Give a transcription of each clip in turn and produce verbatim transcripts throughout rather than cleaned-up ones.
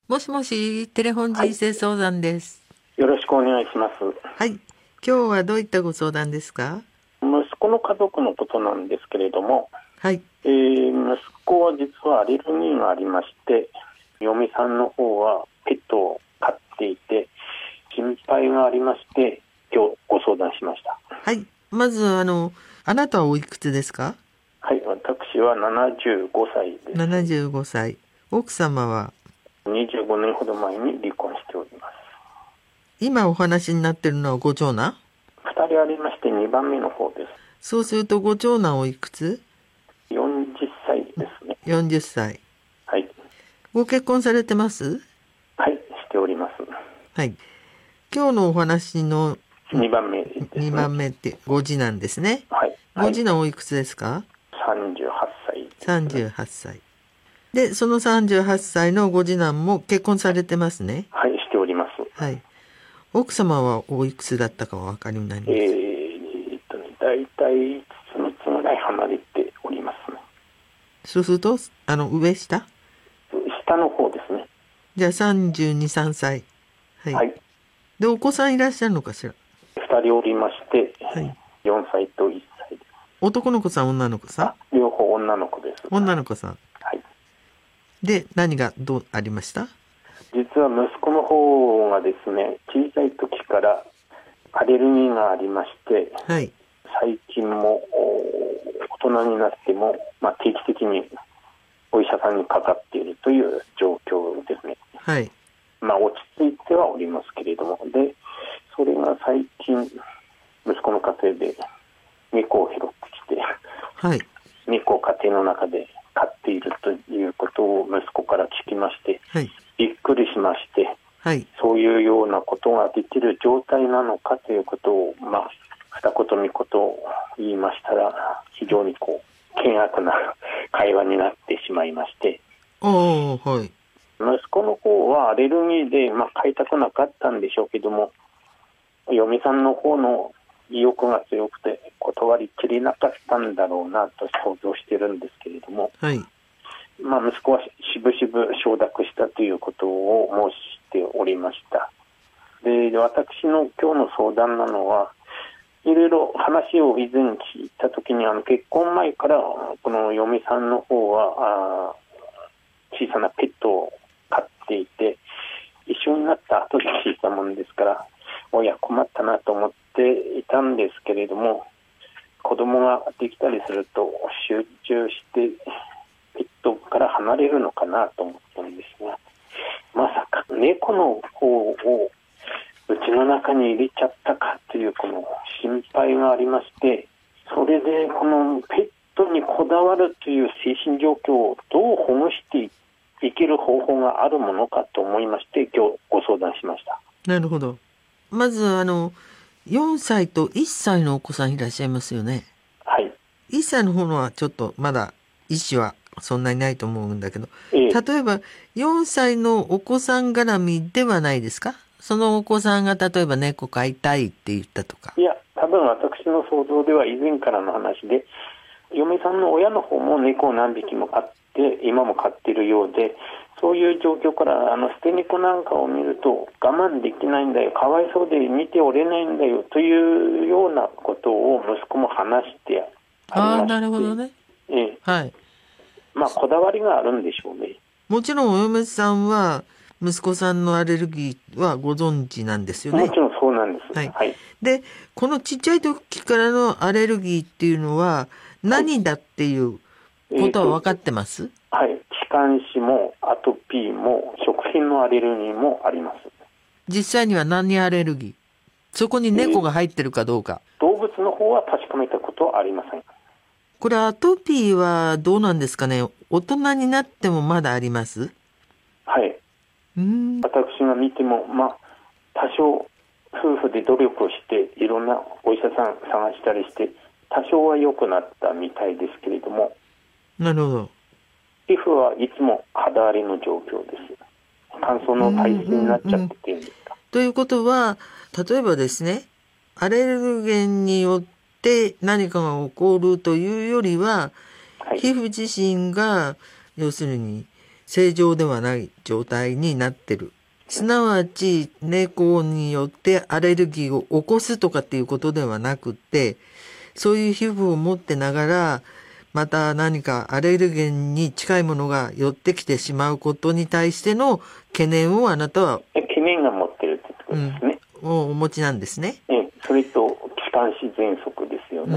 もしもし、テレフォンはい、 人生相談です。 よろしくお願いします。 はい。今日はどういったご相談ですか？ 息子の家族のことなんですけれども、 はい。 えー息子は実はアレルギーがありまして、嫁さんの方はペットを飼っていて、心配がありまして、今日ご相談しました。 はい。まず、あの、あなたはおいくつですか？ はい、私はななじゅうごさいでななじゅうご 歳。奥様は、 す。にじゅうごねんほど前に離婚しております。 今お話になってるのはご長男？ ふたりありましてにばんめの方でそうするとご長男おいくつ？ す。よんじゅっさいですね。 よんじゅっ 歳。 はい、 ご結婚されてます？ はい、しております。 はい。今日のお話のにばんめですにばね。 んめってご次男ですね。 はい、はごい、 次男おいくつですか？ さんじゅうはっさいですね。 さんじゅうはち 歳。で、そのさんじゅうはっさいのご次男も結婚されてますね。 はい、しております。 はい。奥様はおいくつだったかお分かりになりえます？ ー、っとね、だいたいいつつみっつぐらい離れておりますね。 そうすると、あの、上下下の方ですね。 じゃあさんじゅうに、さんさい。はい。 はい。 で、お子さんいらっしゃるのかしら？ ふたりおりまして、 はい。 よんさいといっさいです。 男の子さん、女の子さん？ あ、両方女の子です。 女の子さん。 はい。 で、何がどうありました？ 実は息子の方がですね、小さい時からアレルギーがありまして、 はい。 最近もお大人になっても、まあ、定期的にお医者さんにかかっているという状況ですね。 はい。 まあ、落ち着いてはおりますけれども、で、それが最近、息子の家庭で猫を拾ってきて、 はい。 猫を家庭の中で飼っているということを息子から聞きまして、 はい。 びっくりしまして、 はい。 そういうようなことができる状態なのかということを、まあ、二言三言言いましたら、非常にこう、険悪な会話になってしまいまして、 ああ、はい。 息子の方はアレルギーで、まあ、飼いたくなかったんでしょうけども、嫁さんの方の意欲が強くて断りきれなかったんだろうなと想像してるんですけれども、 はい。 まあ、息子はしぶしぶ承諾したということを申しておりました。で、私の今日の相談なのは、いろいろ話を以前聞いたときに、あの結婚前からこの嫁さんの方はあ小さなペットを飼っていて、一緒になった後で聞いたもんですから、おや困ったなと思っていたんですけれども、子供ができたりすると集中してペットから離れるのかなと思ったんですが、まさか猫の方をうちの中に入れちゃったかというこの心配がありまして、それでこのペットにこだわるという精神状況をどう保護していける方法があるものかと思いまして、今日ご相談しました。 なるほど。まず、あの、よんさいといっさいのお子さんいらっしゃいますよね。 はい。 いっさいの方のはちょっとまだ意思はそんなにないと思うんだけど、 ええ、 例えばよんさいのお子さん絡みではないですか？そのお子さんが例えば猫飼いたいって言ったとか。 いや、多分私の想像では以前からの話で、嫁さんの親の方も猫を何匹も飼って、今も飼っているようで、そういう状況からあの捨て猫なんかを見ると我慢できないんだよ、かわいそうで見ておれないんだよというようなことを息子も話してありああ、 ましなるほどて、 ね。 ええ、 はい。 まあこだわりがあるんでしょうね。 もちろんお嫁さんは息子さんのアレルギーはご存知なんですよね。 もちろんそうなんです。 はい。 はい。 で、このちっちゃい時からのアレルギーっていうのははい。 何だっていうこえっと、 とは分かってます？ はい。気管支もアトピーも食品のアレルギーもあります。 実際には何アレルギー？そこにえー猫が入ってるかどうか。 動物の方は確かめたことはありません。 これアトピーはどうなんですかね？大人になってもまだあります？ はい。 うーん。 私が見ても、まあ、多少夫婦で努力をしていろんなお医者さん探したりして多少は良くなったみたいですけれども、 なるほど。 皮膚はいつも肌荒れの状況です。乾燥うの体質になんうんうん。 っちゃってていうんですか。 ということは、例えばですね、アレルゲンによって何かが起こるというよりは、 はい。 皮膚自身が、要するに、 正常ではない状態になってる。すなわち猫によってアレルギーを起こすとかっていうことではなくって、そういう皮膚を持ってながらまた何かアレルゲンに近いものが寄ってきてしまうことに対しての懸念をあなたは懸念が持ってるってことですね、 うん、をお持ちなんですね。 えそれと気管支喘息ですよね、 うん、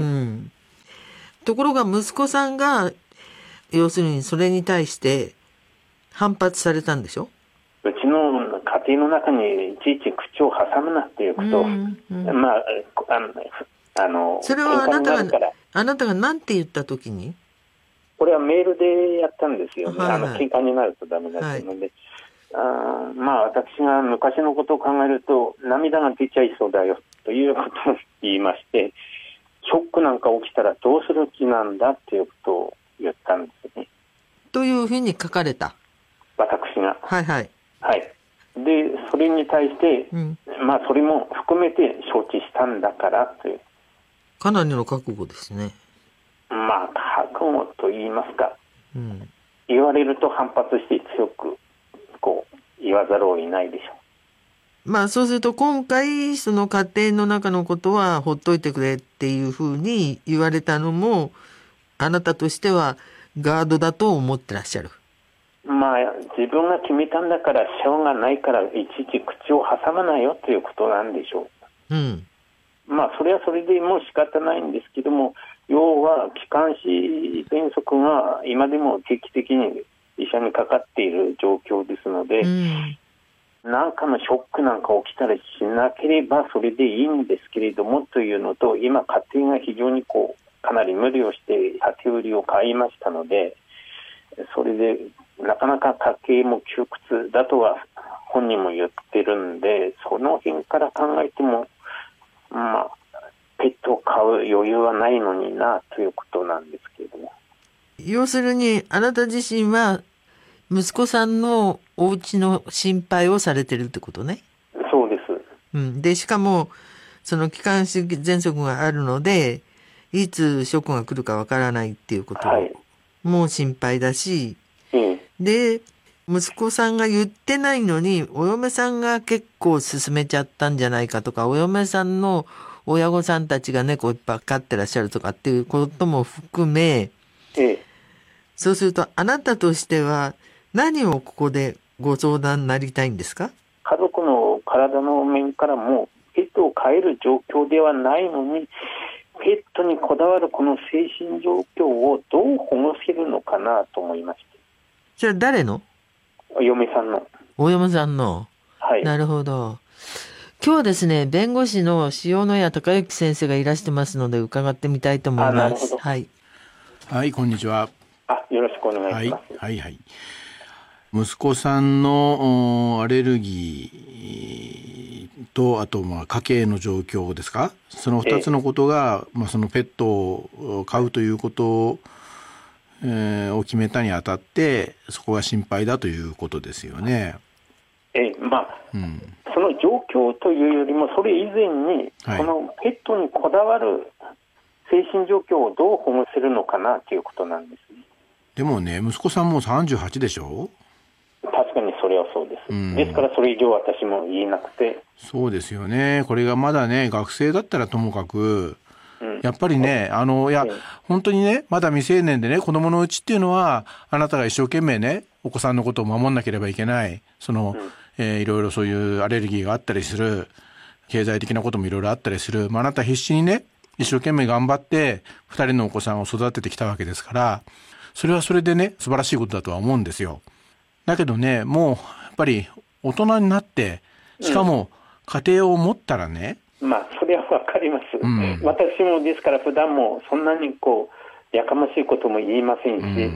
ところが息子さんが要するにそれに対して反発されたんでしょ。 うちの家庭の中にいちいち口を挟むなっていうことを、うんうん、まああのあのそれはあなたがあなたが何て言った時に。 これはメールでやったんですよね、 はいはい、 あの喧嘩になるとダメだったので、はい、あまあ私が昔のことを考えると涙が出ちゃいそうだよということを言いまして、ショックなんか起きたらどうする気なんだっていうことを言ったんですね。 というふうに書かれた。 私が。 はいはい。 はい。で、それに対して、うん、まあそれも含めて承知したんだからという。 かなりの覚悟ですね。 まあ覚悟と言いますか、 うん、 言われると反発して強くこう言わざるを得ないでしょう。まあそうすると今回その家庭の中のことはほっといてくれっていうふうに言われたのもあなたとしてはガードだと思ってらっしゃる。 まあ自分が決めたんだからしょうがないからいちいち口を挟まないよということなんでしょう。うん。 まあそれはそれでもう仕方ないんですけども、要は気管支喘息が今でも定期的に医者にかかっている状況ですので、うん、何かのショックなんか起きたらしなければそれでいいんですけれどもというのと、今家庭が非常にこうかなり無理をして建売りを買いましたので、それでなかなか家計も窮屈だとは本人も言ってるんで、その辺から考えてもまあペットを飼う余裕はないのになということなんですけれども。 要するにあなた自身は息子さんのお家の心配をされてるってことね。 そうです、 うん、でしかもその気管支喘息があるのでいつショックが来るかわからないっていうことも心配だし、 はい、 で息子さんが言ってないのにお嫁さんが結構進めちゃったんじゃないかとか、お嫁さんの親御さんたちが猫いっぱい飼ってらっしゃるとかっていうことも含め、 ええ、 そうするとあなたとしては何をここでご相談になりたいんですか？ 家族の体の面からもペットを飼える状況ではないのに、ペットにこだわるこの精神状況をどう保護せるのかなと思いまして。 それは誰の？ お嫁さんの。 お嫁さんの。 はい。 なるほど。今日はですね、弁護士の塩谷隆之先生がいらしてますので伺ってみたいと思います。 あ、なるほど。 はい。 はい、こんにちは。 あ、よろしくお願いします。 はい、はい、はい。息子さんのアレルギーと、あとまあ家計の状況ですか、そのふたつのことが、えーまあ、そのペットを飼うということを、えー、を決めたにあたってそこが心配だということですよね。 えー、まあ、 うん、 その状況というよりもそれ以前に、はい、このペットにこだわる精神状況をどう保護するのかなということなんですね。 でもね、息子さんもさんじゅうはちでしょ。 確かにそれはそうです、うん、ですからそれ以上私も言えなくて。 そうですよね。これがまだね学生だったらともかく、うん、やっぱりね、あのいや、うん、本当にねまだ未成年でね、子供のうちっていうのはあなたが一生懸命ねお子さんのことを守んなければいけない、その、うんえー、いろいろそういうアレルギーがあったりする、経済的なこともいろいろあったりする、まあ、あなた必死にね一生懸命頑張ってふたりのお子さんを育ててきたわけですから、それはそれでね素晴らしいことだとは思うんですよ。だけどね、もうやっぱり大人になってしかも家庭を持ったらね、 うん、まあそれはわかります、うん、私もですから普段もそんなにこうやかましいことも言いませんし、うんうん、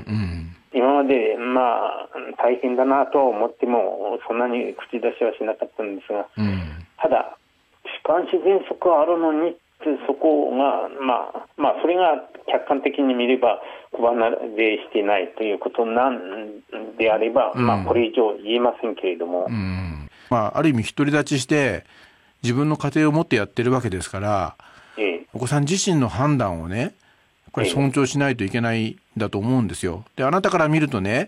今までまあ大変だなとは思ってもそんなに口出しはしなかったんですが、うん、ただ気管支喘息があるのにそこがまあまあそれが客観的に見れば子離れしていないということなんであれば、うん、まあこれ以上言えませんけれども、 うんまあ、ある意味独り立ちして自分の家庭を持ってやってるわけですから、ええ、お子さん自身の判断をねこれ尊重しないといけないんだと思うんですよ。であなたから見るとね、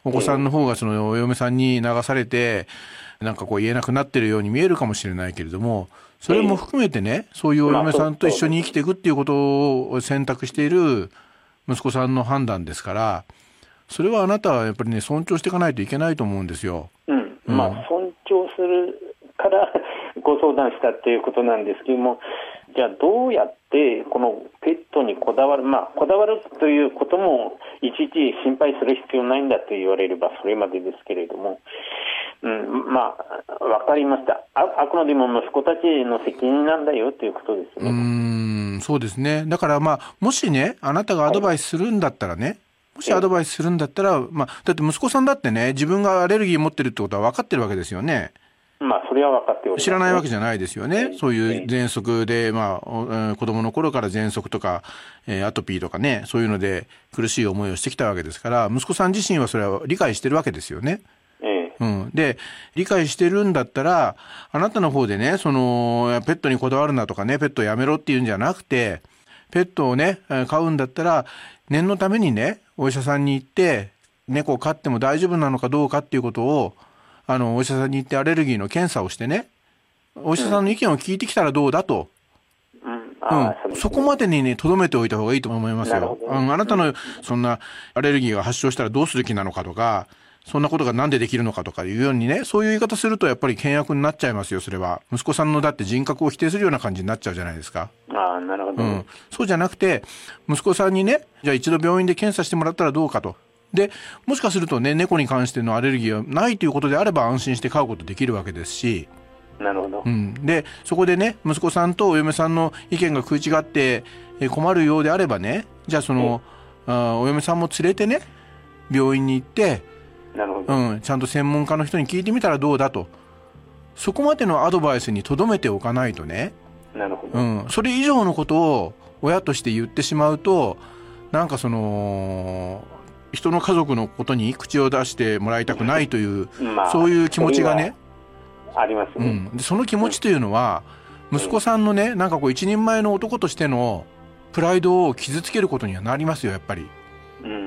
お子さんの方がそのお嫁さんに流されて、なんかこう言えなくなってるように見えるかもしれないけれども、それも含めてね、そういうお嫁さんと一緒に生きていくっていうことを選択している息子さんの判断ですから、それはあなたはやっぱりね、尊重していかないといけないと思うんですよ。 うん、まあ尊重するからご相談したっていうことなんですけども、じゃあどうやってこのペットにこだわる、まあこだわるということもいちいち心配する必要ないんだと言われればそれまでですけれども、うん、まあわかりました。 あ, あくまでも息子たちの責任なんだよということですね。 うーん、そうですね。だからまあもしね、あなたがアドバイスするんだったらね、はい、もしアドバイスするんだったら、まあ、だって息子さんだってね、自分がアレルギー持ってるってことは分かってるわけですよね。 まあ、それは分かっております、ね。 知らないわけじゃないですよね。そういう喘息で、まあ、子供の頃から喘息とか、えー、アトピーとかね、そういうので苦しい思いをしてきたわけですから、息子さん自身はそれは理解してるわけですよね。 ええ、 うん。で、理解してるんだったら、あなたの方でね、その、ペットにこだわるなとかね、ペットやめろっていうんじゃなくて、ペットをね、飼うんだったら、念のためにね、お医者さんに行って、猫を飼っても大丈夫なのかどうかっていうことを、あの、お医者さんに行ってアレルギーの検査をしてね、お医者さんの意見を聞いてきたらどうだと。 うん。あうん。そこまでにね、留めておいた方がいいと思いますよ。あの、あなたの、そんな、アレルギーが発症したらどうする気なのかとか、そんなことがなんでできるのかとかいうようにね、そういう言い方するとやっぱり険悪になっちゃいますよ、それは。息子さんのだって人格を否定するような感じになっちゃうじゃないですか。 ああ、なるほど。 うん。そうじゃなくて、息子さんにね、じゃあ一度病院で検査してもらったらどうかと。で、もしかするとね、猫に関してのアレルギーはないということであれば安心して飼うことできるわけですし。 なるほど。 うん。で、そこでね、息子さんとお嫁さんの意見が食い違って困るようであればね、じゃあその、あお嫁さんも連れてね、病院に行って、 なるほど。 うん、ちゃんと専門家の人に聞いてみたらどうだと。そこまでのアドバイスにとどめておかないとね。 なるほど。 うん。それ以上のことを親として言ってしまうと、なんかその、人の家族のことに口を出してもらいたくないという、まあ、そういう気持ちがね。 ありますね。 うん。で、その気持ちというのは、息子さんのね、なんかこう一人前の男としてのプライドを傷つけることにはなりますよ、やっぱり。 うん。 うん。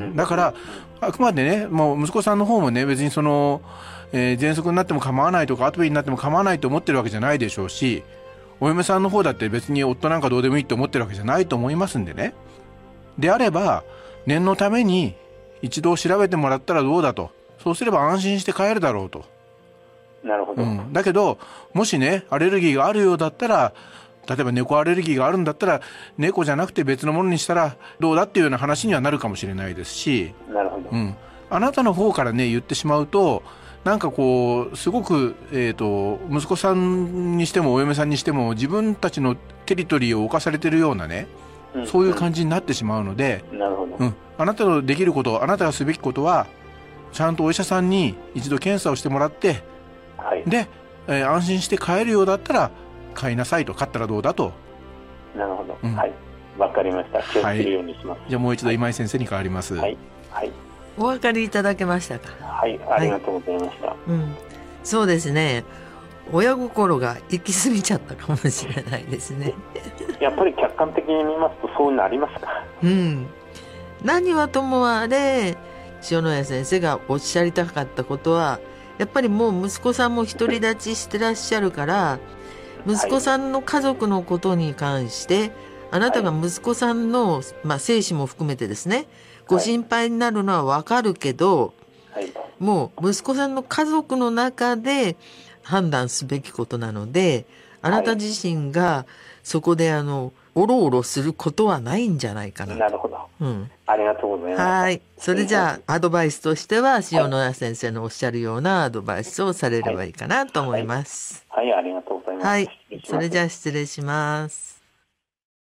だから、あくまでね、もう息子さんの方もね、別にその、えー、喘息になっても構わないとか、アトピーになっても構わないと思ってるわけじゃないでしょうし、お嫁さんの方だって別に夫なんかどうでもいいと思ってるわけじゃないと思いますんでね。であれば、念のために一度調べてもらったらどうだと。そうすれば安心して帰るだろうと。 なるほど。 うん。だけど、もしね、アレルギーがあるようだったら、例えば猫アレルギーがあるんだったら、猫じゃなくて別のものにしたらどうだっていうような話にはなるかもしれないですし。 なるほど。 うん。あなたの方からね、言ってしまうと、なんかこう、すごく、えっと、息子さんにしてもお嫁さんにしても自分たちのテリトリーを侵されてるようなね、うん、そういう感じになってしまうので、 なるほど。 うん。あなたのできること、あなたがすべきことは、ちゃんとお医者さんに一度検査をしてもらって、 はい。 で、えー、安心して飼えるようだったら、飼いなさいと、飼ったらどうだと。 なるほど。 うん、 はい。わかりました。気をつけるようにします。はい、 じゃあもう一度今井先生に代わります。 はい。はい。 お分かりいただけましたか。 はい、ありがとうございました。はい、 うん、そうですね。親心が行き過ぎちゃったかもしれないですね。 やっぱり客観的に見ますとそうなりますか。 うん。何はともあれ、塩谷先生がおっしゃりたかったことは、やっぱりもう息子さんも独り立ちしてらっしゃるから、息子さんの家族のことに関して、はい、あなたが息子さんの、まあ、生死も含めてですね、ご心配になるのはわかるけど、はい、もう息子さんの家族の中で判断すべきことなので、あなた自身がそこであのおろおろすることはないんじゃないかな。 なるほど。うん。ありがとうございます。 はい。それじゃあアドバイスとしては塩野谷先生のおっしゃるようなアドバイスをされればいいかなと思います。 はい、はいはい、ありがとうございます。 はい。それじゃあ失礼します。